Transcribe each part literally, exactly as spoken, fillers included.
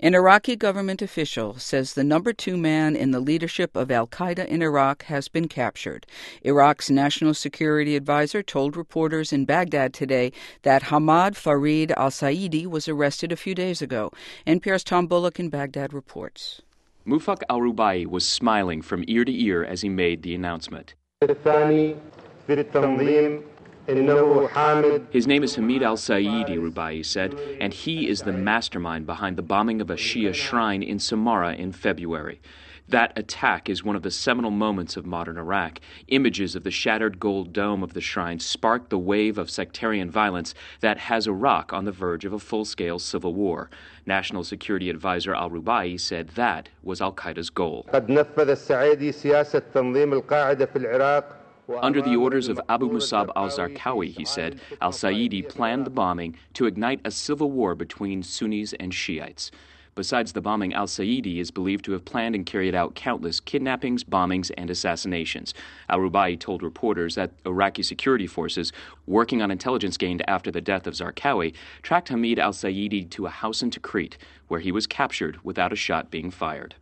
An Iraqi government official says the number two man in the leadership of al-Qaeda in Iraq has been captured. Iraq's national security advisor told reporters in Baghdad today that Hamad Farid al-Saidi was arrested a few days ago. N P R's Tom Bullock in Baghdad reports. Mufaq al-Rubai was smiling from ear to ear as he made the announcement. His name is Hamid al-Saidi, Rubai said, and he is the mastermind behind the bombing of a Shia shrine in Samarra in February. That attack is one of the seminal moments of modern Iraq. Images of the shattered gold dome of the shrine sparked the wave of sectarian violence that has Iraq on the verge of a full-scale civil war. National Security Advisor al-Rubai said that was al-Qaeda's goal. Under the orders of Abu Musab al-Zarqawi, he said, al-Saidi planned the bombing to ignite a civil war between Sunnis and Shiites. Besides the bombing, al-Saidi is believed to have planned and carried out countless kidnappings, bombings, and assassinations. Al-Rubai told reporters that Iraqi security forces, working on intelligence gained after the death of Zarqawi, tracked Hamid al-Saidi to a house in Tikrit, where he was captured without a shot being fired.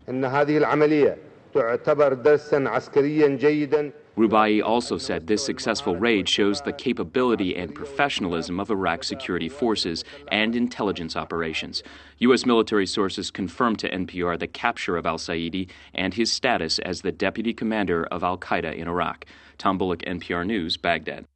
Rubai also said this successful raid shows the capability and professionalism of Iraq's security forces and intelligence operations. U S military sources confirmed to N P R the capture of al-Saidi and his status as the deputy commander of al-Qaeda in Iraq. Tom Bullock, N P R News, Baghdad.